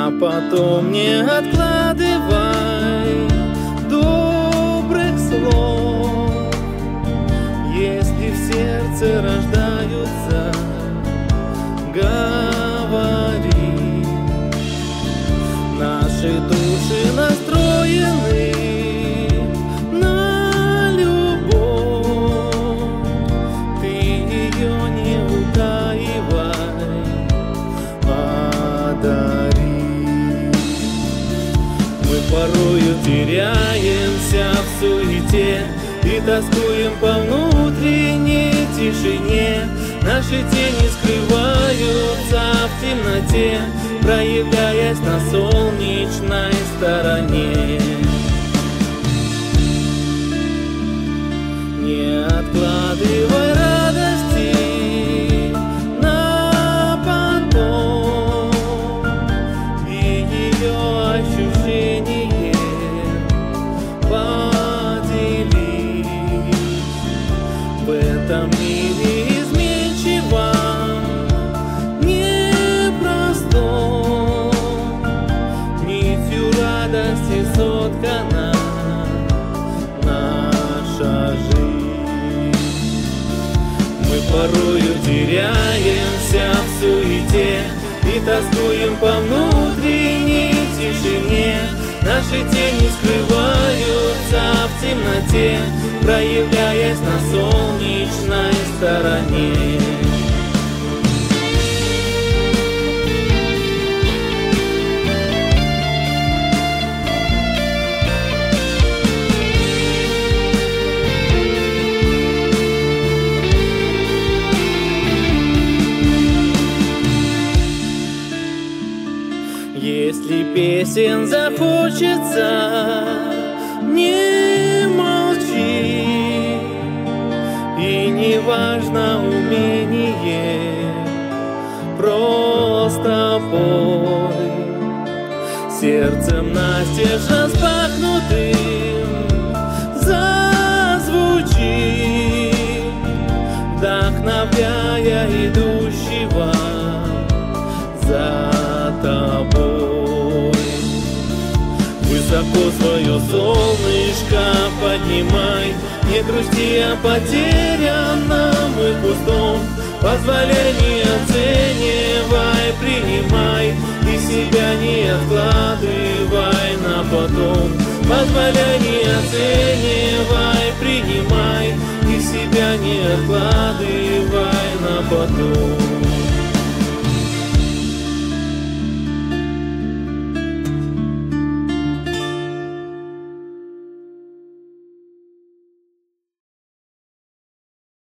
на потом не откладывай добрых слов, если в сердце рождаются, говори. Наши души настроены на любовь, ты ее не утаивай, подари. Мы порою теряемся в суете и тоскуем по внутренней тишине. Наши тени скрываются в темноте, проявляясь на солнечной стороне. Не откладывай радости на потом, и ее ощущение поделись. В этом мире изменчивом, непростом, нитью радости соткана наша жизнь. Мы порою теряемся в суете и тоскуем по внутренней тишине. Наши тени скрываются в темноте, проявляясь на солнечной стороне. Если песен захочется, не молчи, и не важно умение, просто пой. Сердцем настежь распахнутым зазвучи, вдохновляя идущего за тобой. Высоко свое солнышко поднимай, не грусти о потерянном и пустом. Позволяй, не оценивай, принимай, и себя не откладывай на потом. Позволяй, не оценивай, принимай, и себя не откладывай на потом.